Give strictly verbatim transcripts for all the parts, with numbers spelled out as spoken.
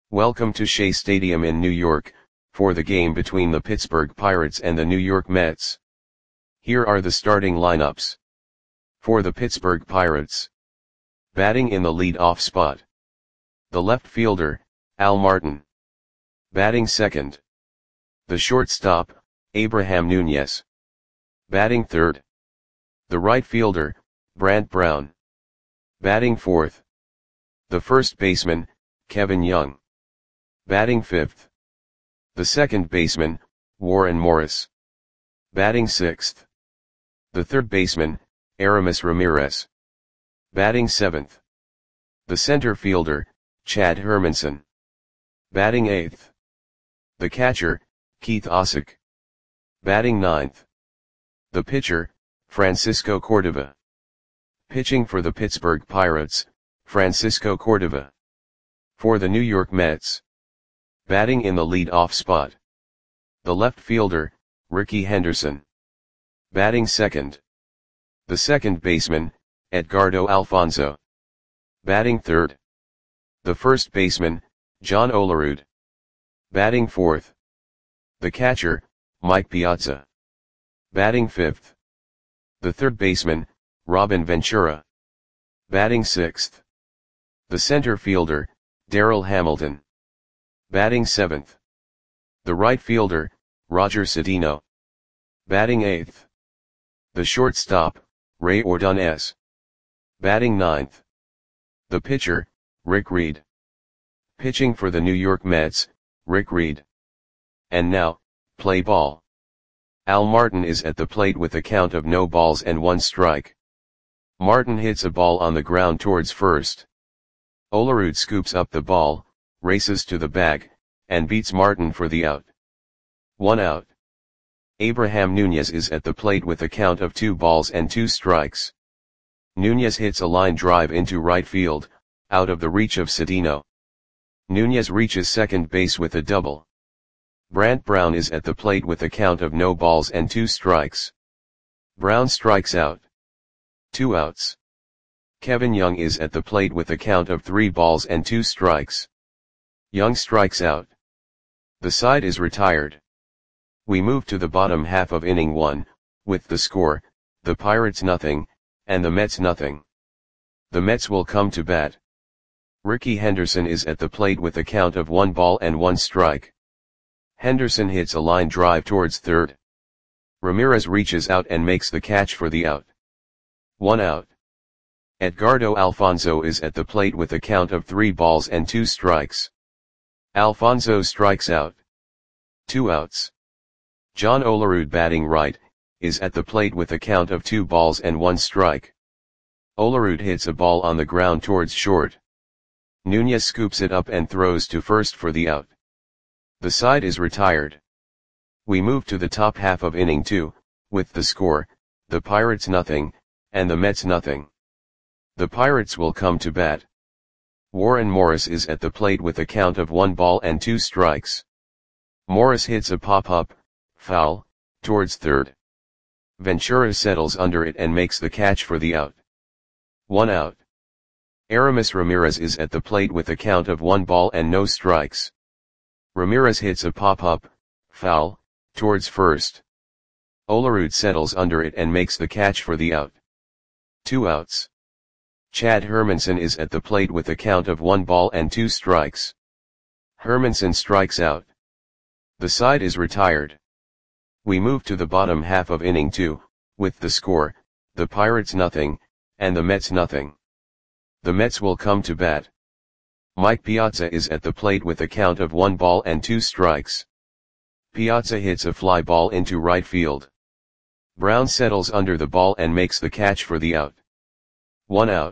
Welcome to Shea Stadium in New York, for the game between the Pittsburgh Pirates and the New York Mets. Here are the starting lineups. For the Pittsburgh Pirates. Batting in the lead-off spot. The left fielder, Al Martin. Batting second. The shortstop, Abraham Nunez. Batting third. The right fielder, Brant Brown. Batting fourth. The first baseman, Kevin Young. Batting fifth. The second baseman, Warren Morris. Batting sixth. The third baseman, Aramis Ramirez. Batting seventh. The center fielder, Chad Hermanson. Batting eighth. The catcher, Keith Osick. Batting ninth. The pitcher, Francisco Cordova. Pitching for the Pittsburgh Pirates, Francisco Cordova. For the New York Mets. Batting in the lead-off spot. The left fielder, Rickey Henderson. Batting second. The second baseman, Edgardo Alfonzo. Batting third. The first baseman, John Olerud. Batting fourth. The catcher, Mike Piazza. Batting fifth. The third baseman, Robin Ventura. Batting sixth. The center fielder, Darryl Hamilton. Batting seventh. The right fielder, Roger Cedeno. Batting eighth. The shortstop, Ray Ordonez. Batting ninth. The pitcher, Rick Reed. Pitching for the New York Mets, Rick Reed. And now, play ball. Al Martin is at the plate with a count of no balls and one strike. Martin hits a ball on the ground towards first. Olerud scoops up the ball, races to the bag, and beats Martin for the out. One out. Abraham Nunez is at the plate with a count of two balls and two strikes. Nunez hits a line drive into right field, out of the reach of Cedeno. Nunez reaches second base with a double. Brant Brown is at the plate with a count of no balls and two strikes. Brown strikes out. Two outs. Kevin Young is at the plate with a count of three balls and two strikes. Young strikes out. The side is retired. We move to the bottom half of inning one, with the score, the Pirates nothing, and the Mets nothing. The Mets will come to bat. Rickey Henderson is at the plate with a count of one ball and one strike. Henderson hits a line drive towards third. Ramirez reaches out and makes the catch for the out. One out. Edgardo Alfonzo is at the plate with a count of three balls and two strikes. Alfonzo strikes out. Two outs. John Olerud, batting right, is at the plate with a count of two balls and one strike. Olerud hits a ball on the ground towards short. Nunez scoops it up and throws to first for the out. The side is retired. We move to the top half of inning two, with the score, the Pirates nothing, and the Mets nothing. The Pirates will come to bat. Warren Morris is at the plate with a count of one ball and two strikes. Morris hits a pop-up, foul, towards third. Ventura settles under it and makes the catch for the out. One out. Aramis Ramirez is at the plate with a count of one ball and no strikes. Ramirez hits a pop-up, foul, towards first. Olerud settles under it and makes the catch for the out. Two outs. Chad Hermanson is at the plate with a count of one ball and two strikes. Hermanson strikes out. The side is retired. We move to the bottom half of inning two, with the score, the Pirates nothing, and the Mets nothing. The Mets will come to bat. Mike Piazza is at the plate with a count of one ball and two strikes. Piazza hits a fly ball into right field. Brown settles under the ball and makes the catch for the out. One out.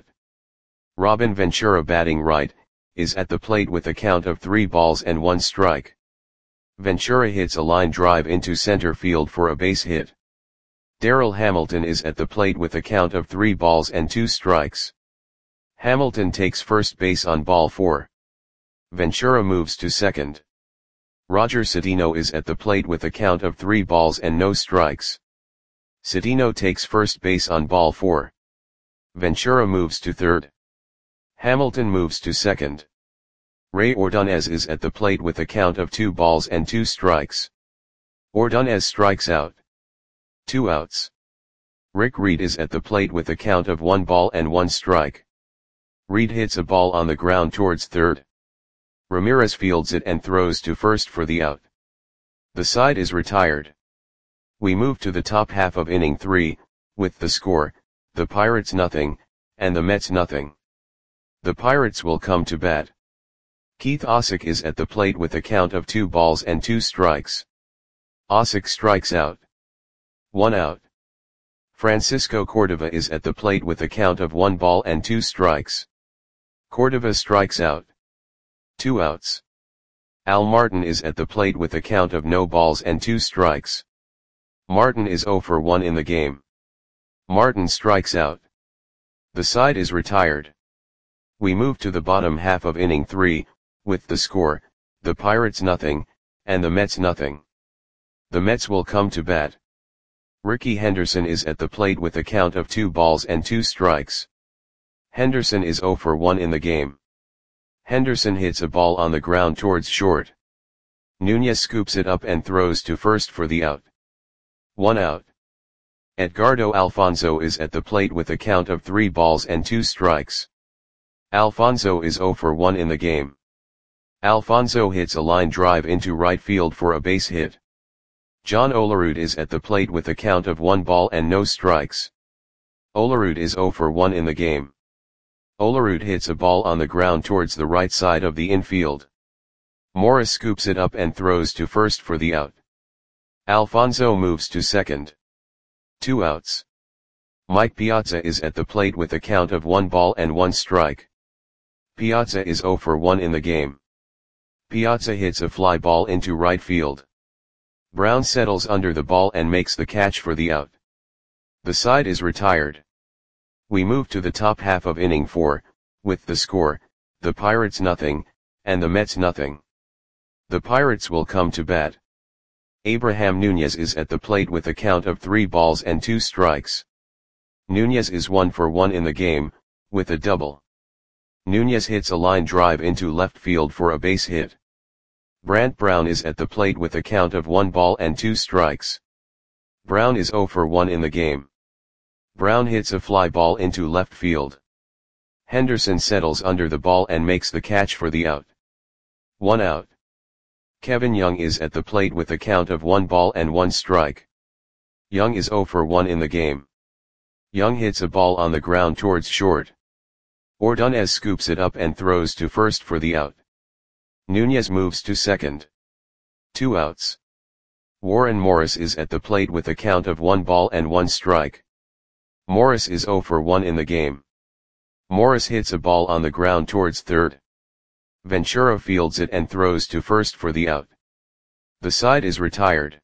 Robin Ventura, batting right, is at the plate with a count of three balls and one strike. Ventura hits a line drive into center field for a base hit. Darryl Hamilton is at the plate with a count of three balls and two strikes. Hamilton takes first base on ball four. Ventura moves to second. Roger Cedeno is at the plate with a count of three balls and no strikes. Cedeno takes first base on ball four. Ventura moves to third. Hamilton moves to second. Ray Ordonez is at the plate with a count of two balls and two strikes. Ordonez strikes out. Two outs. Rick Reed is at the plate with a count of one ball and one strike. Reed hits a ball on the ground towards third. Ramirez fields it and throws to first for the out. The side is retired. We move to the top half of inning three, with the score, the Pirates nothing, and the Mets nothing. The Pirates will come to bat. Keith Osick is at the plate with a count of two balls and two strikes. Osick strikes out. One out. Francisco Cordova is at the plate with a count of one ball and two strikes. Cordova strikes out. Two outs. Al Martin is at the plate with a count of no balls and two strikes. Martin is oh for one in the game. Martin strikes out. The side is retired. We move to the bottom half of inning three, with the score, the Pirates nothing, and the Mets nothing. The Mets will come to bat. Ricky Henderson is at the plate with a count of two balls and two strikes. Henderson is oh for one in the game. Henderson hits a ball on the ground towards short. Nunez scoops it up and throws to first for the out. One out. Edgardo Alfonzo is at the plate with a count of three balls and two strikes. Alfonzo is oh for one in the game. Alfonzo hits a line drive into right field for a base hit. John Olerud is at the plate with a count of one ball and no strikes. Olerud is oh for one in the game. Olerud hits a ball on the ground towards the right side of the infield. Morris scoops it up and throws to first for the out. Alfonzo moves to second. Two outs. Mike Piazza is at the plate with a count of one ball and one strike. Piazza is oh for one in the game. Piazza hits a fly ball into right field. Brown settles under the ball and makes the catch for the out. The side is retired. We move to the top half of inning four, with the score, the Pirates nothing, and the Mets nothing. The Pirates will come to bat. Abraham Nunez is at the plate with a count of three balls and two strikes. Nunez is one for one in the game, with a double. Nunez hits a line drive into left field for a base hit. Brant Brown is at the plate with a count of one ball and two strikes. Brown is oh for one in the game. Brown hits a fly ball into left field. Henderson settles under the ball and makes the catch for the out. One out. Kevin Young is at the plate with a count of one ball and one strike. Young is oh for one in the game. Young hits a ball on the ground towards short. Ordonez scoops it up and throws to first for the out. Nunez moves to second. Two outs. Warren Morris is at the plate with a count of one ball and one strike. Morris is oh for one in the game. Morris hits a ball on the ground towards third. Ventura fields it and throws to first for the out. The side is retired.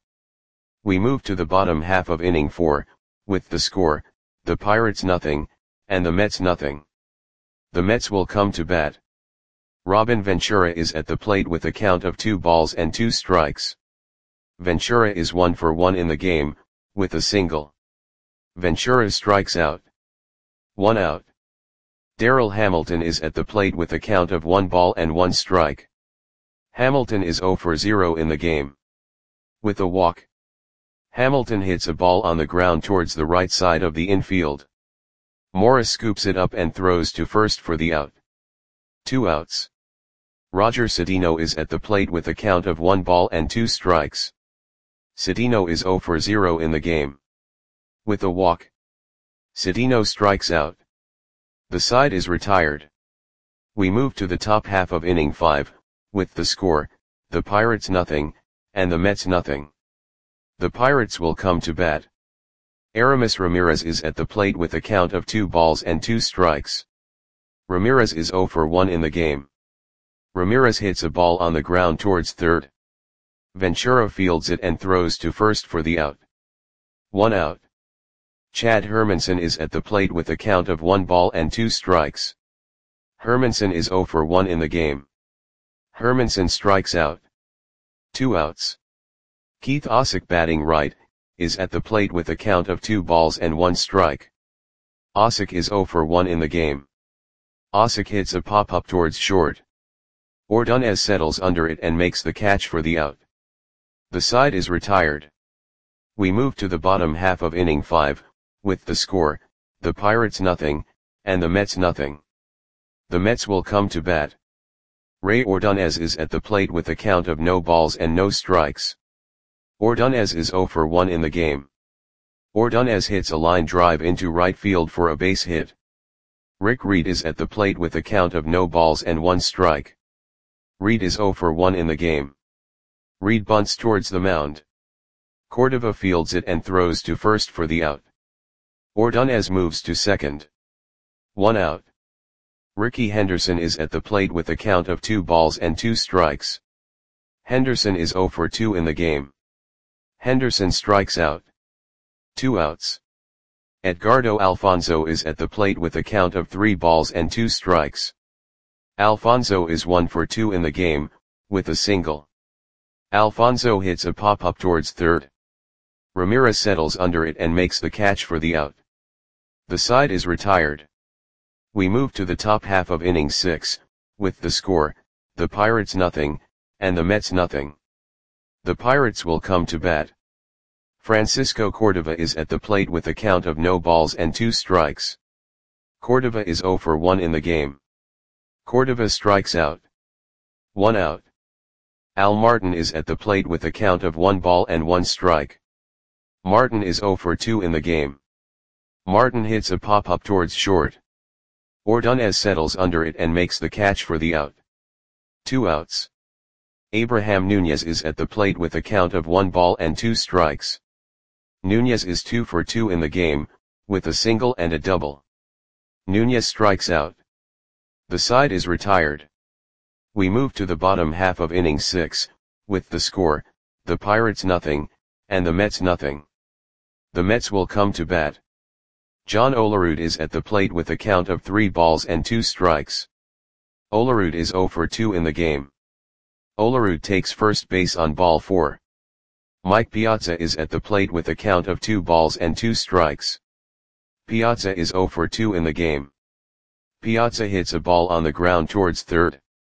We move to the bottom half of inning four, with the score, the Pirates nothing, and the Mets nothing. The Mets will come to bat. Robin Ventura is at the plate with a count of two balls and two strikes. Ventura is one for one in the game, with a single. Ventura strikes out. One out. Darryl Hamilton is at the plate with a count of one ball and one strike. Hamilton is oh for zero in the game. With a walk. Hamilton hits a ball on the ground towards the right side of the infield. Morris scoops it up and throws to first for the out. Two outs. Roger Cedeno is at the plate with a count of one ball and two strikes. Cedeno is oh for zero in the game. With a walk. Cedeno strikes out. The side is retired. We move to the top half of inning five, with the score, the Pirates nothing, and the Mets nothing. The Pirates will come to bat. Aramis Ramirez is at the plate with a count of two balls and two strikes. Ramirez is oh for one in the game. Ramirez hits a ball on the ground towards third. Ventura fields it and throws to first for the out. One out. Chad Hermanson is at the plate with a count of one ball and two strikes. Hermanson is oh for one in the game. Hermanson strikes out. Two outs. Keith Osick, batting right, is at the plate with a count of two balls and one strike. Osick is oh for one in the game. Osick hits a pop-up towards short. Ordonez settles under it and makes the catch for the out. The side is retired. We move to the bottom half of inning five, with the score, the Pirates nothing, and the Mets nothing. The Mets will come to bat. Ray Ordonez is at the plate with a count of no balls and no strikes. Ordonez is zero for one in the game. Ordonez hits a line drive into right field for a base hit. Rick Reed is at the plate with a count of no balls and one strike. Reed is zero for one in the game. Reed bunts towards the mound. Cordova fields it and throws to first for the out. Ordonez moves to second. One out. Ricky Henderson is at the plate with a count of two balls and two strikes. Henderson is zero for two in the game. Henderson strikes out. Two outs. Edgardo Alfonzo is at the plate with a count of three balls and two strikes. Alfonzo is one for two in the game, with a single. Alfonzo hits a pop-up towards third. Ramirez settles under it and makes the catch for the out. The side is retired. We move to the top half of inning six, with the score, the Pirates nothing, and the Mets nothing. The Pirates will come to bat. Francisco Cordova is at the plate with a count of no balls and two strikes. Cordova is zero for one in the game. Cordova strikes out. One out. Al Martin is at the plate with a count of one ball and one strike. Martin is zero for two in the game. Martin hits a pop-up towards short. Ordonez settles under it and makes the catch for the out. Two outs. Abraham Nunez is at the plate with a count of one ball and two strikes. Nunez is two for two in the game, with a single and a double. Nunez strikes out. The side is retired. We move to the bottom half of inning six, with the score, the Pirates nothing, and the Mets nothing. The Mets will come to bat. John Olerud is at the plate with a count of three balls and two strikes. Olerud is zero for two in the game. Olerud takes first base on ball four. Mike Piazza is at the plate with a count of two balls and two strikes. Piazza is zero for two in the game. Piazza hits a ball on the ground towards third.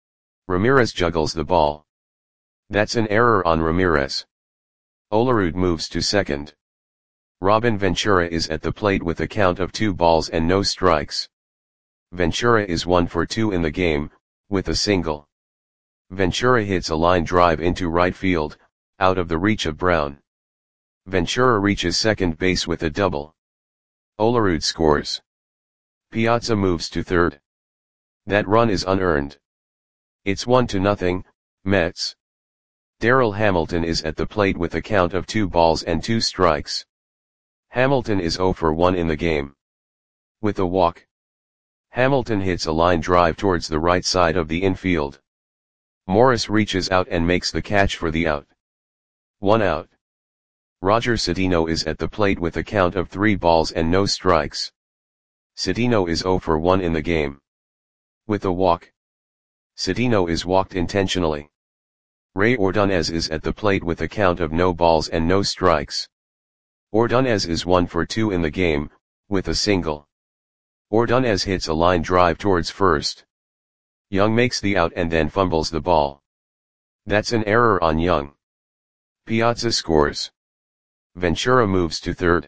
Ramirez juggles the ball. That's an error on Ramirez. Olerud moves to second. Robin Ventura is at the plate with a count of two balls and no strikes. Ventura is one for two in the game, with a single. Ventura hits a line drive into right field, out of the reach of Brown. Ventura reaches second base with a double. Olerud scores. Piazza moves to third. That run is unearned. It's one to nothing, Mets. Darryl Hamilton is at the plate with a count of two balls and two strikes. Hamilton is zero for one in the game. With a walk. Hamilton hits a line drive towards the right side of the infield. Morris reaches out and makes the catch for the out. One out. Roger Cedeno is at the plate with a count of three balls and no strikes. Cedeno is zero for one in the game. With a walk. Cedeno is walked intentionally. Ray Ordonez is at the plate with a count of no balls and no strikes. Ordonez is one for two in the game, with a single. Ordonez hits a line drive towards first. Young makes the out and then fumbles the ball. That's an error on Young. Piazza scores. Ventura moves to third.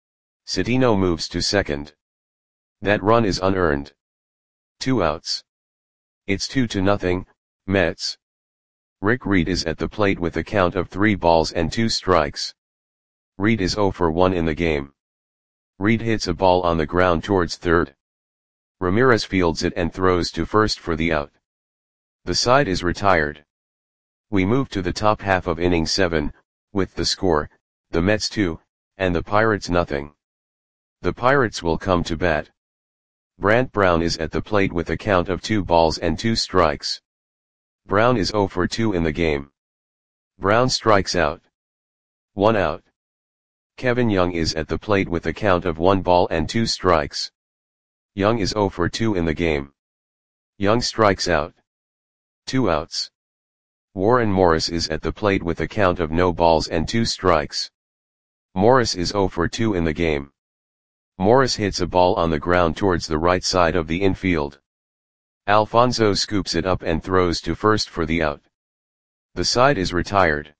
Cedeno moves to second. That run is unearned. Two outs. It's two to nothing, Mets. Rick Reed is at the plate with a count of three balls and two strikes. Reed is zero for one in the game. Reed hits a ball on the ground towards third. Ramirez fields it and throws to first for the out. The side is retired. We move to the top half of inning seven, with the score, the Mets two, and the Pirates nothing. The Pirates will come to bat. Brant Brown is at the plate with a count of two balls and two strikes. Brown is zero for two in the game. Brown strikes out. One out. Kevin Young is at the plate with a count of one ball and two strikes. Young is zero for two in the game. Young strikes out. Two outs. Warren Morris is at the plate with a count of no balls and two strikes. Morris is zero for two in the game. Morris hits a ball on the ground towards the right side of the infield. Alfonso scoops it up and throws to first for the out. The side is retired.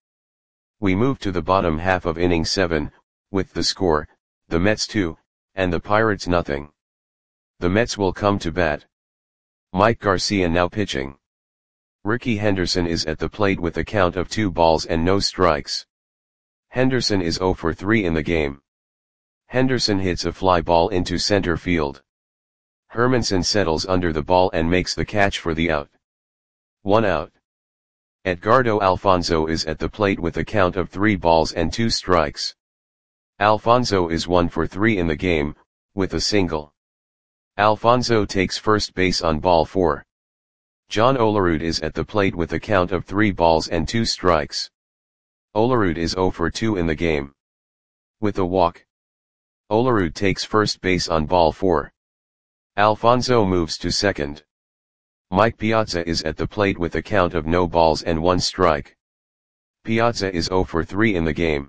We move to the bottom half of inning seven, with the score, the Mets two, and the Pirates nothing. The Mets will come to bat. Mike Garcia now pitching. Rickey Henderson is at the plate with a count of two balls and no strikes. Henderson is zero for three in the game. Henderson hits a fly ball into center field. Hermanson settles under the ball and makes the catch for the out. One out. Edgardo Alfonzo is at the plate with a count of three balls and two strikes. Alfonzo is one for three in the game, with a single. Alfonzo takes first base on ball four. John Olerud is at the plate with a count of three balls and two strikes. Olerud is zero for two in the game. With a walk. Olerud takes first base on ball four. Alfonzo moves to second. Mike Piazza is at the plate with a count of no balls and one strike. Piazza is zero for three in the game.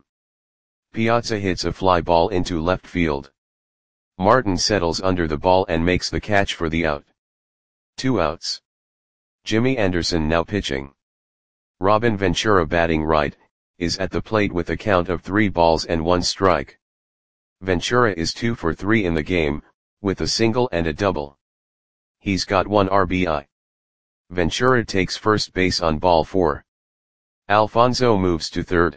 Piazza hits a fly ball into left field. Martin settles under the ball and makes the catch for the out. Two outs. Jimmy Anderson now pitching. Robin Ventura batting right, is at the plate with a count of three balls and one strike. Ventura is two for three in the game, with a single and a double. He's got one R B I. Ventura takes first base on ball four. Alfonzo moves to third.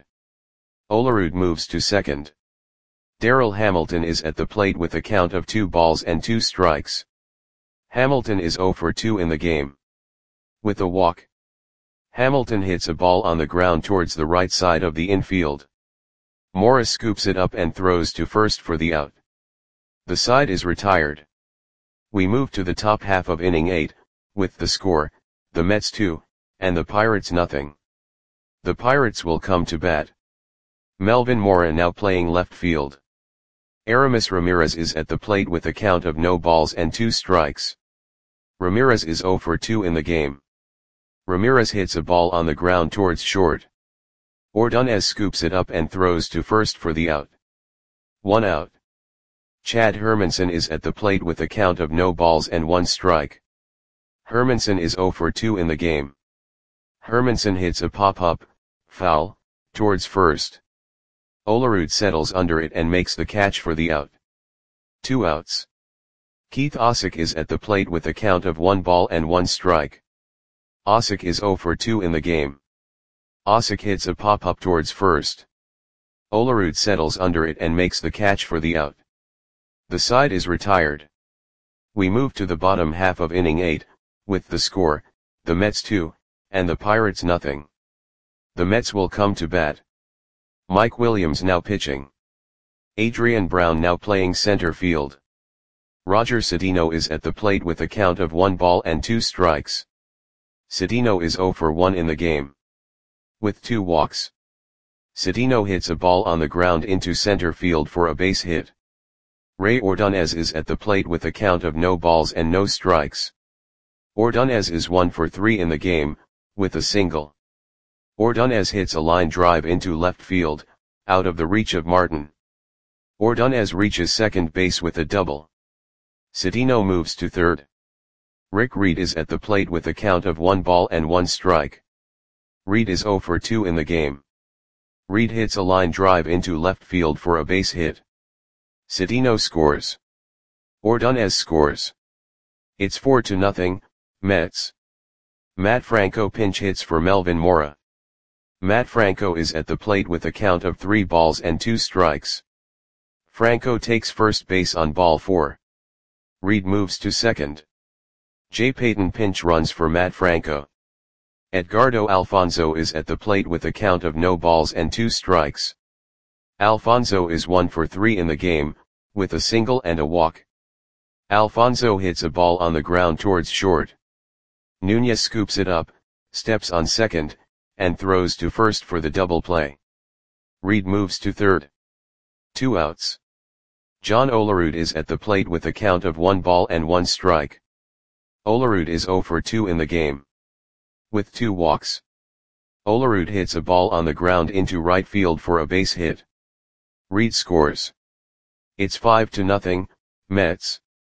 Olerud moves to second. Darrell Hamilton is at the plate with a count of two balls and two strikes. Hamilton is zero for two in the game. With a walk. Hamilton hits a ball on the ground towards the right side of the infield. Morris scoops it up and throws to first for the out. The side is retired. We move to the top half of inning eight, with the score, the Mets two, and the Pirates nothing. The Pirates will come to bat. Melvin Mora now playing left field. Aramis Ramirez is at the plate with a count of no balls and two strikes. Ramirez is zero for two in the game. Ramirez hits a ball on the ground towards short. Ordonez scoops it up and throws to first for the out. One out. Chad Hermanson is at the plate with a count of no balls and one strike. Hermanson is zero for two in the game. Hermanson hits a pop-up, foul, towards first. Olerud settles under it and makes the catch for the out. Two outs. Keith Osick is at the plate with a count of one ball and one strike. Osick is zero for two in the game. Osick hits a pop-up towards first. Olerud settles under it and makes the catch for the out. The side is retired. We move to the bottom half of inning eight, with the score, the Mets two, and the Pirates nothing. The Mets will come to bat. Mike Williams now pitching. Adrian Brown now playing center field. Roger Cedeno is at the plate with a count of one ball and two strikes. Cedeno is zero for one in the game. With two walks. Cedeno hits a ball on the ground into center field for a base hit. Ray Ordonez is at the plate with a count of no balls and no strikes. Ordonez is one for three in the game, with a single. Ordonez hits a line drive into left field, out of the reach of Martin. Ordonez reaches second base with a double. Cedeno moves to third. Rick Reed is at the plate with a count of one ball and one strike. Reed is zero for two in the game. Reed hits a line drive into left field for a base hit. Cedeno scores. Ordonez scores. It's four to nothing, Mets. Matt Franco pinch hits for Melvin Mora. Matt Franco is at the plate with a count of three balls and two strikes. Franco takes first base on ball four. Reed moves to second. Jay Payton pinch runs for Matt Franco. Edgardo Alfonzo is at the plate with a count of no balls and two strikes. Alfonzo is one for three in the game, with a single and a walk. Alfonzo hits a ball on the ground towards short. Nunez scoops it up, steps on second, and throws to first for the double play. Reed moves to third. Two outs. John Olerud is at the plate with a count of one ball and one strike. Olerud is zero for two in the game. With two walks. Olerud hits a ball on the ground into right field for a base hit. Reed scores. It's five to nothing, Mets.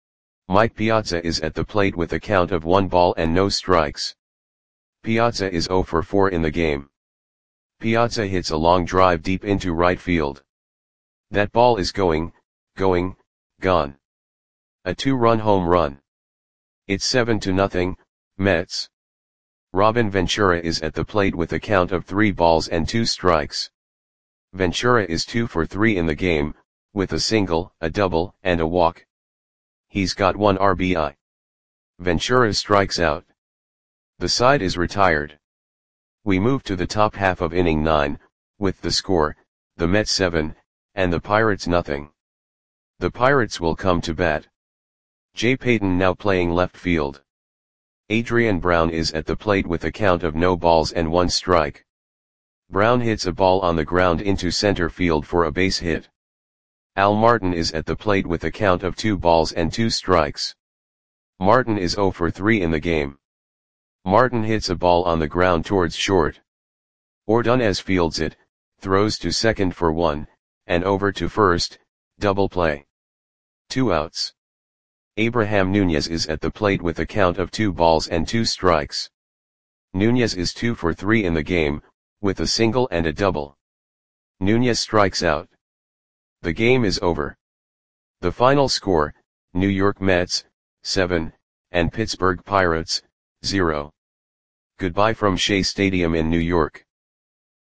Mike Piazza is at the plate with a count of one ball and no strikes. Piazza is zero for four in the game. Piazza hits a long drive deep into right field. That ball is going, going, gone. A two-run home run. It's seven to nothing, Mets. Robin Ventura is at the plate with a count of three balls and two strikes. Ventura is two for three in the game, with a single, a double, and a walk. He's got one R B I. Ventura strikes out. The side is retired. We move to the top half of inning nine, with the score, the Mets seven, and the Pirates nothing. The Pirates will come to bat. Jay Payton now playing left field. Adrian Brown is at the plate with a count of no balls and one strike. Brown hits a ball on the ground into center field for a base hit. Al Martin is at the plate with a count of two balls and two strikes. Martin is zero for three in the game. Martin hits a ball on the ground towards short. Ordonez fields it, throws to second for one, and over to first, double play. Two outs. Abraham Nunez is at the plate with a count of two balls and two strikes. Nunez is two for three in the game, with a single and a double. Nunez strikes out. The game is over. The final score, New York Mets, seven, and Pittsburgh Pirates, zero. Goodbye from Shea Stadium in New York.